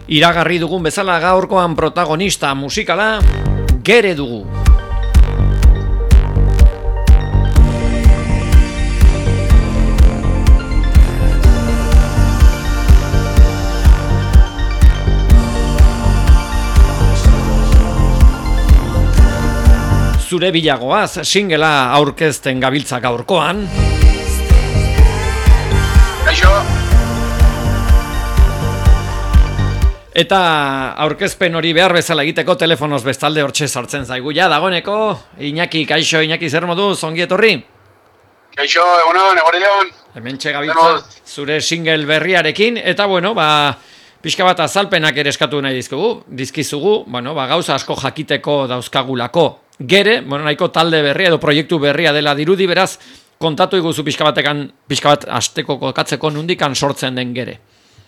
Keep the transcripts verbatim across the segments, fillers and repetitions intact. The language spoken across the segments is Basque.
Iragarri dugun bezala gaurkoan protagonista musikala Gere dugu. Zure bilagoaz singela aurkezten gabiltza gaurkoan. Kaixo. Eta aurkezpen hori behar bezala egiteko telefonoz bestalde hortxe sartzen zaigu. Ja, dagoeneko, Iñaki, kaixo, Iñaki, zer moduz, ongi etorri? Kaixo, egunon, egunon. Hemen txegabiltza zure single berriarekin, eta bueno, ba, pixka bat azalpenak ere eskatu nahi dizkigu, dizkizugu, bueno, ba, gauza asko jakiteko dauzkagulako. Gere, bueno, nahiko talde berria edo proiektu berria dela dirudi, beraz, kontatu iguzu pixka batekan, pixka bat asteko kokatzeko nundikan sortzen den Gere.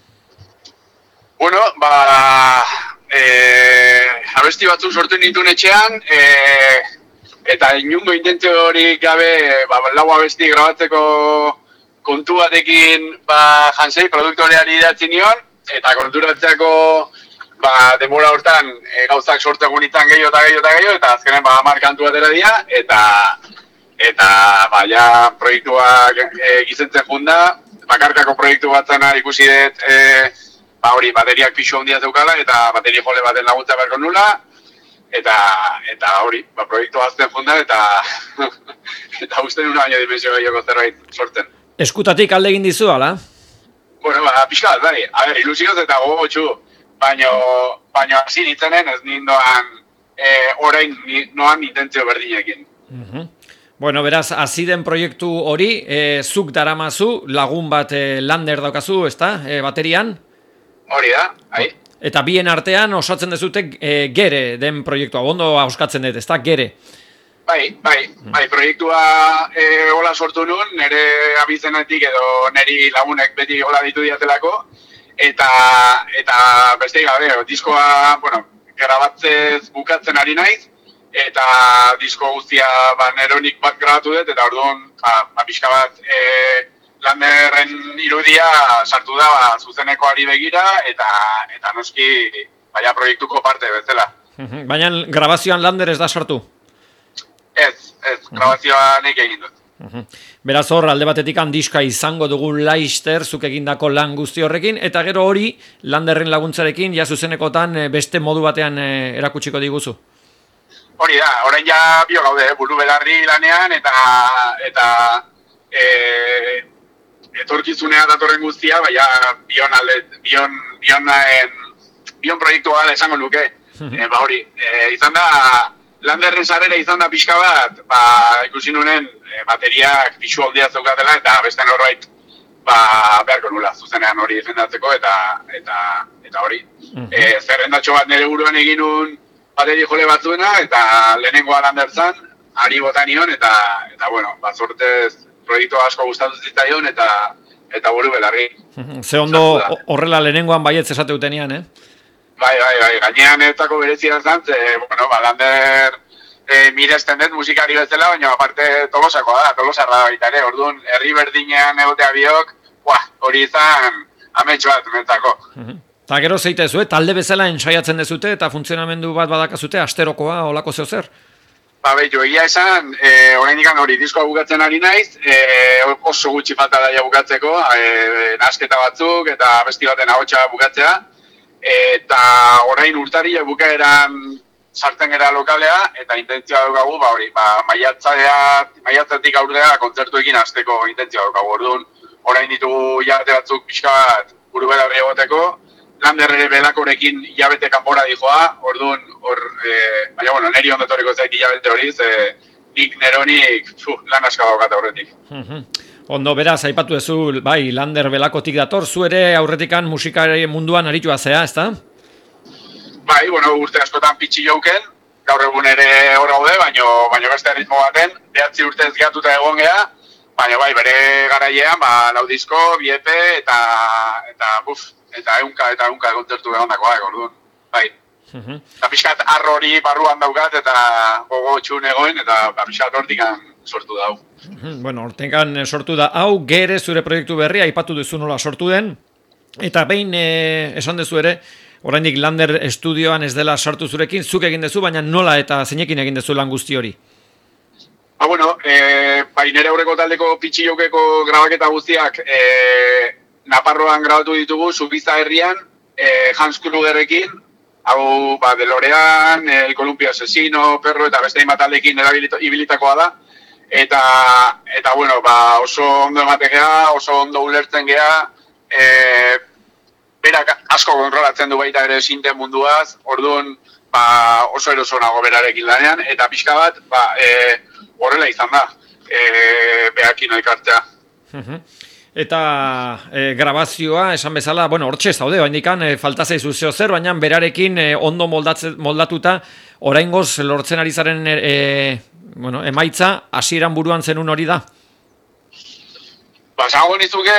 Bueno, ba, e, abesti batzuk sortu nituen etxean, e, eta inungo intentzio hori gabe, ba, lau abesti grabatzeko kontu batekin, ba, Jansei produktoreari idatzi nion, eta konturatzeako, ba, demora hortan e, gauzak sortzeko nintzen gehiago eta gehiago eta gehiago, eta azkenen, ba, hamar kantu atera dira, eta, eta, ba, ja, proiektuak e, gizentzen junda, bakarkako proiektu bat zena ikusi dut, e, ba hori, bateriak pixu handia zeukala eta bateri jole baten laguntza beharko nula, eta eta hori, ba proiektu azten funda eta eta uste nuna baino dimensio gehiago zerbait sortzen. Eskutatik alde egin dizu, ala? Bueno, ba, pixka bat, bai, a ber, ilusioz eta gogotxu, baino, baino hasi nintzenen ez nindoan e, orain noan intentzio berdinekin. Uh-huh. Bueno, beraz, hasi den proiektu hori, e, zuk daramazu, lagun bat e, Lander daukazu, ezta, e, baterian? Hori da, hai. Eta bien artean osatzen dezute e, Gere den proiektua, ondo hauskatzen dut, ezta, Gere? Bai, bai, bai, proiektua e, hola sortu nun, nire abizenetik edo niri lagunek beti hola ditu diatelako, eta, eta beste gabe, diskoa, bueno, grabatzez bukatzen ari naiz, eta disko guztia ba, neronik bat grabatu dut, eta orduan, ba, pixka bat, e, Landerren irudia sartu da ba, zuzeneko ari begira eta eta noski baina proiektuko parte bezala. Baina grabazioan Lander ez da sartu? Ez, ez, grabazioa nik egin dut. Beraz hor, alde batetik diska izango dugu Laister, zuk egindako lan guzti horrekin, eta gero hori Landerren laguntzarekin ja zuzenekotan beste modu batean erakutsiko diguzu? Hori da, orain ja bio gaude, buru belarri lanean eta eta e, etorkizunea datorren guztia, baina bion alde, bion, bion, bion proiektua esango nuke. e, ba hori, e, izan da, Landerren sarrera izan da pixka bat, ba, ikusi nunen e, bateriak pixu aldia zeukatela, eta beste norbait ba, beharko nula, zuzenean hori defendatzeko, eta eta eta hori. e, zerrendatxo bat nire buruan egin nun bateri jole batzuena, eta lehenengoa Lander zan, ari bota nion, eta, eta bueno, bat sortez, proiektu asko gustatu zitzaion eta eta buru belarri. Ze ondo horrela lehenengoan baietz esate utenean, eh? Bai, bai, bai, gainean etako berezia zan, ze, bueno, ba, Lander e, miresten dut musikari bezala, baina aparte tolosakoa da, tolosarra baita ere, orduan, herri berdinean egotea biok, buah, hori izan amets bat mentzako. Eta gero zeitezu, eh? Talde bezala ensaiatzen dezute eta funtzionamendu bat badakazute, asterokoa, olako zeo zer? Ba, behitu, egia esan, e, orain ikan hori diskoa bukatzen ari naiz, e, oso gutxi falta daia bukatzeko, e, nasketa batzuk eta besti baten ahotsa bukatzea, eta orain urtaria bukaeran sartzen gara lokalea, eta intentzioa daukagu, ba hori, ba, maiatzatik aurrera kontzertuekin hasteko intentzioa daukagu, orduan, orain ditugu hilabete batzuk pixka bat buru belarri egoteko, Lander ere belakorekin hilabete kanpora dijoa, orduan, hor, e, baina, bueno, neri ondotoreko zait hilabete hori, ze nik neronik, fu, lan aska daukate horretik. Ondo, beraz, aipatu ezu, bai, Lander belakotik dator, zu ere aurretikan musikari munduan aritua zea, ezta? Bai, bueno, urte askotan pitxi jauken, gaur egun ere hor gaude, baino, baino beste ritmo baten, behatzi urtez gehatuta egon geha, baina bai, bere garaiean, ba, lau disko, biepe, eta, eta, buf, eta eunka eta eunka kontzertu egondakoa, orduan, bai. Eta pixkat arro hori barruan daukat eta gogo txun egoen eta pixkat hortikan sortu dau. Bueno, hortenkan sortu da hau, Gere zure proiektu berria, aipatu duzu nola sortu den, eta behin eh, esan duzu ere, oraindik Lander estudioan ez dela sartu zurekin, zuk egin dezu, baina nola eta zeinekin egin dezu lan guzti hori? Ba, bueno, e, bai, nire aurreko taldeko pitxilokeko grabaketa guztiak e, Naparroan grabatu ditugu, Zubiza herrian, e, Hans Krugerrekin, hau, ba, DeLorean, El Columpio Asesino, Perro eta beste hainbat taldeekin erabilitakoa da. Eta, eta bueno, ba, oso ondo ematen geha, oso ondo ulertzen geha, e, berak asko kontrolatzen du baita ere sinte munduaz, orduan ba, oso eroso nago berarekin lanean, eta pixka bat, ba, e, horrela izan da, e, behakin elkartzea. Eta e, grabazioa, esan bezala, bueno, hortxe zaude, baindikan, e, falta zaizu zeo zer, baina berarekin e, ondo moldatze, moldatuta, oraingoz lortzen ari zaren e, bueno, emaitza, hasieran buruan zenun hori da? Ba, zango nizuke,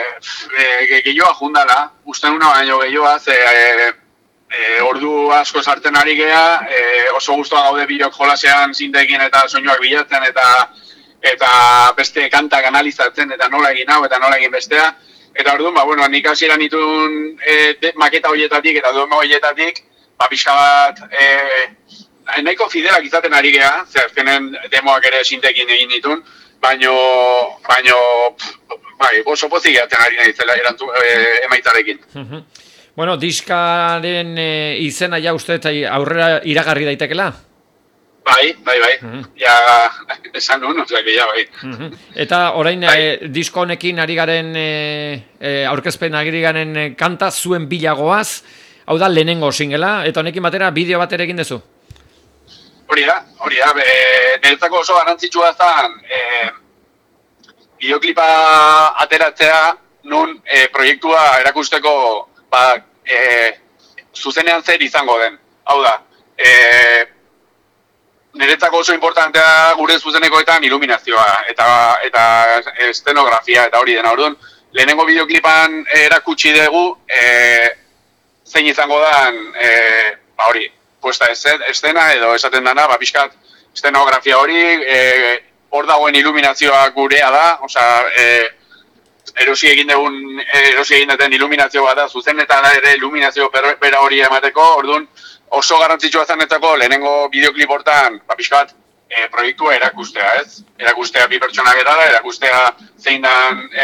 e, gehioa jundala, uste nuna baino gehioa, ze e, e, ordu asko sartzen ari geha, e, oso guztua gaude bideok jolasean zintekin eta soinuak bilatzen, eta eta beste kantak analizatzen, eta nola egin hau, eta nola egin bestea. Eta orduan, ba, bueno, nik hasieran nituen e, de, maketa horietatik eta duema horietatik, ba, pixka bat, e, nahiko fidelak izaten ari geha, ze azkenen demoak ere sintekin egin ditun, baino, baino, bai, oso pozik gehatzen ari nahi erantu, e, emaitzarekin. Bueno, diskaren e, izena ja uste eta aurrera iragarri daitekela? Bai, bai, bai, uh-huh. Ja, esan nuen, ozak, ja, bai. Uh-huh. Eta orain, bai. e, disko honekin ari garen, e, e, aurkezpen ari garen e, kanta zuen bilagoaz, hau da lehenengo singela, eta honekin batera bideo bat ere egin dezu? Hori da, hori da, niretzako oso garrantzitsua zen, e, bideoklipa ateratzea, nun e, proiektua erakusteko, ba, e, zuzenean zer izango den, hau da, e, niretzako oso importantea gure zuzenekoetan iluminazioa eta eta estenografia eta hori dena. Orduan, lehenengo bideoklipan erakutsi dugu e, zein izango dan e, ba hori, puesta estena edo esaten dana, ba pixkat estenografia hori, e, hor dagoen iluminazioa gurea da, osea, e, erosi egin dugun erosi egin duten iluminazio bat da, zuzenetan ere iluminazio bera hori emateko. Orduan, oso garrantzitsua zanetako lehenengo bideoklip hortan, ba, pixka bat, e, proiektua erakustea, ez? Erakustea bi pertsonak edala, erakustea zein dan, e,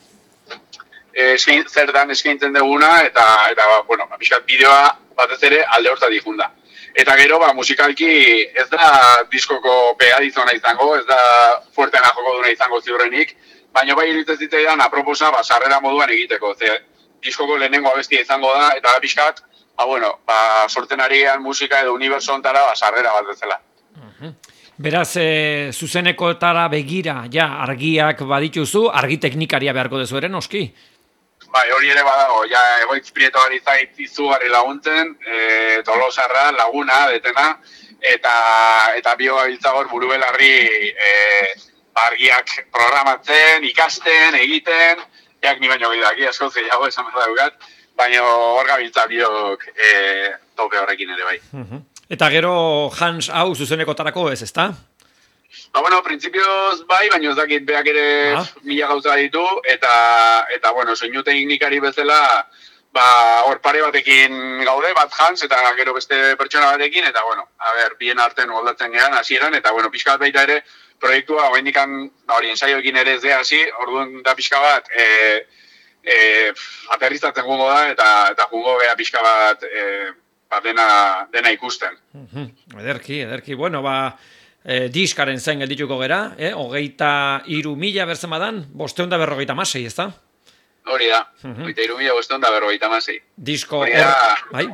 e, eskain, zer dan eskaintzen duguna, eta, eta ba, bueno, ba, pixka bat bideoa batez ere alde hortatik junda. Eta gero, ba, musikalki ez da diskoko pegaditzona izango, ez da fuertena joko duna izango ziurrenik, baina bai iruditzen zitzaidan aproposa, ba, sarrera moduan egiteko, ze diskoko lehenengo abestia izango da, eta da pixka bat, ba, bueno, ba, sorten ari gehan musika edo uniberso ontara, ba, sarrera bat bezala. Uh-huh. Beraz, e, zuzenekoetara begira, ja, argiak badituzu, argi teknikaria beharko dezu ere, noski? Bai, hori ere badago, ja, Egoitz Prieto gari zait izugarri laguntzen, e, Tolosarra, Laguna, detena, eta, eta bio gabiltzagor buru belarri e, argiak programatzen, ikasten, egiten, jak ni baino gidaki, asko gehiago esan behar daukat, baina hor gabiltza biok e, tope horrekin ere bai. Uh-huh. Eta gero Hans hau zuzenekotarako ez, ezta? Ba, bueno, printzipioz bai, baina ez dakit beak ere ah. mila gauza ditu, eta, eta bueno, soinu teknikari bezala, ba, hor pare batekin gaude, bat Hans, eta gero beste pertsona batekin, eta bueno, a ber, bien arten moldatzen gehan, hasieran, eta bueno, pixka bat baita ere, proiektua, hori indikan, ba, hori, ensaioekin ere ez de hasi, orduan da pixka bat, e, E, aterrizatzen gungo da, eta, eta jungo beha pixka bat e, ba, dena, dena ikusten. Uh-huh. Ederki, ederki. Bueno, ba, e, diskaren zain geldituko gera, eh? Hogeita iru mila berzen badan, bosteun da berrogeita masei, ez da? Hori da, uh-huh. Hogeita iru mila bosteun da berrogeita masei. Disko hori da, or... bai?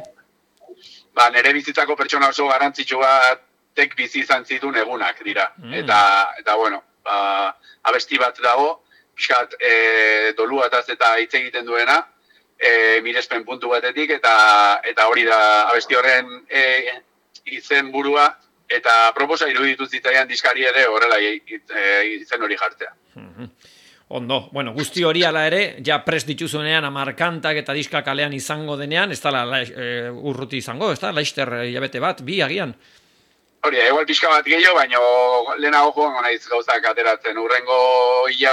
Ba, nire bizitzako pertsona oso garantzitsu bat tek bizi izan zituen egunak dira. Uh-huh. Eta, eta bueno, ba, abesti bat dago, pixkat e, doluataz eta hitz egiten duena, e, mirespen puntu batetik, eta eta hori da abesti horren e, izen burua, eta proposa iruditu zitzaian diskari ere horrela e, izen hori jartzea. Mm-hmm. Ondo, bueno, guzti hori ala ere, ja prest dituzunean amarkantak eta diska kalean izango denean, ez da e, urruti izango, ez da, laister hilabete bat, bi agian? Hori, egual pixka bat gehiago, baina lehenago joango naiz gauzak ateratzen. Urrengo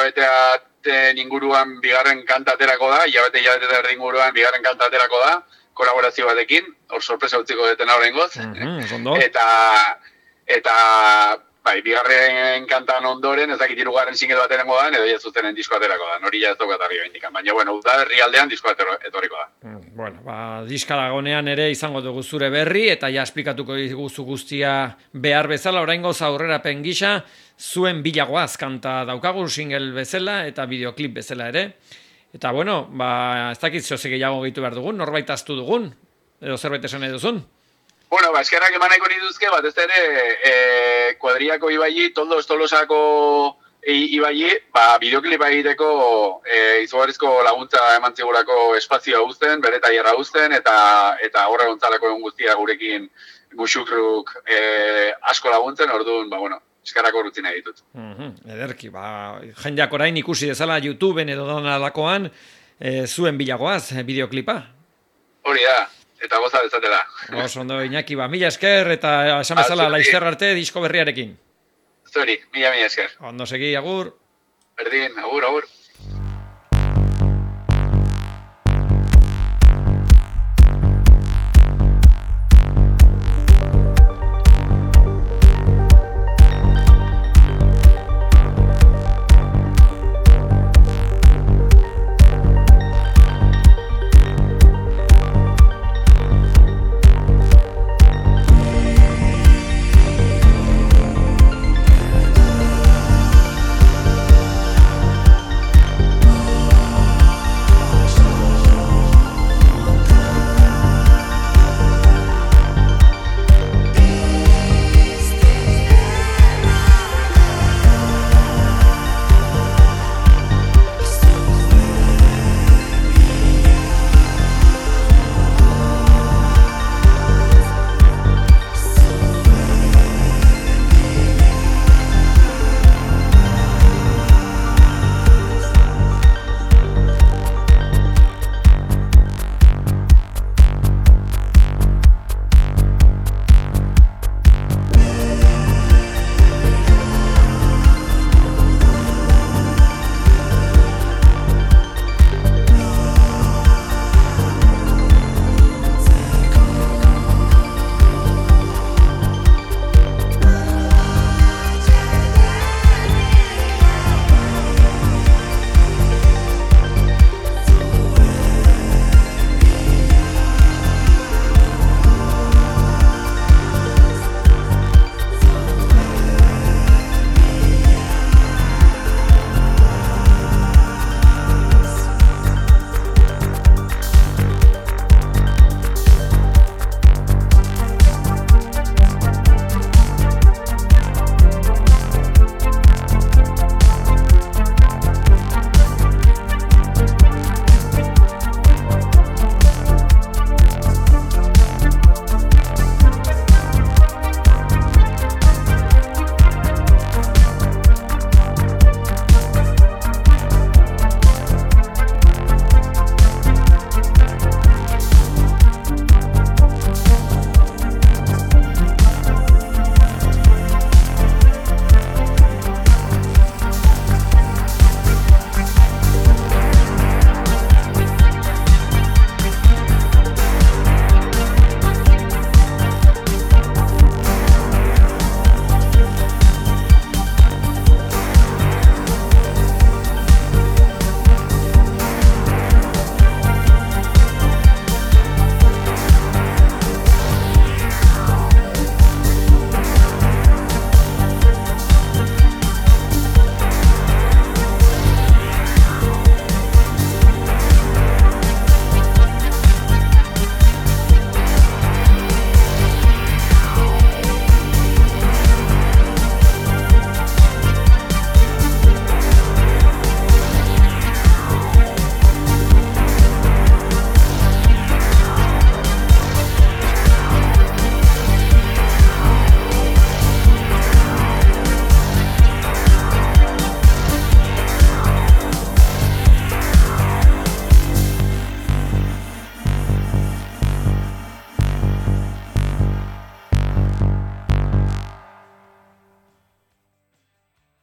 hilabeteaten inguruan bigarren kantaterako da, hilabete hilabete inguruan bigarren kantaterako da, kolaborazio batekin, hor sorpresa utziko detena horrengoz. Mm-hmm, eta, eta, bai, bigarren kantan ondoren, ez dakit hirugarren single bat erengo da, edo ja zuzenen disko aterako da, nori ja ez daukat argi bendikan. Baina, bueno, udaberri aldean disko etorriko da. Mm, bueno, ba, diskalagonean ere izango dugu zure berri, eta ja esplikatuko diguzu guztia behar bezala, oraingoz aurrerapen gisa, zuen bilagoaz kanta daukagun single bezala, eta videoklip bezala ere. Eta, bueno, ba, ez dakit zehose gehiago gehitu behar dugun, norbait aztu dugun, edo zerbait esan nahi duzun? Bueno, ba, eskerrak emaneko nituzke, bat ez ere, e, kuadriako ibai, toldos tolosako ibai, ba, bideoklipa egiteko e, izugarrizko laguntza eman zigurako espazioa guzten, bere taierra guzten, eta, eta horre gontzaleko egun guztia gurekin musukruk e, asko laguntzen, orduan, ba, bueno, eskerrako urrutzen nahi ditut. Mm-hmm, ederki, ba, jendeak orain ikusi dezala YouTubeen edo donalakoan e, zuen bilagoaz, e, bideoklipa. Hori da, eta goza dezatela. Oso ondo, Iñaki, ba, mila esker eta esan bezala laizter arte disko berriarekin. Zori, mila mila esker. Ondo segi, agur. Berdin, agur, agur.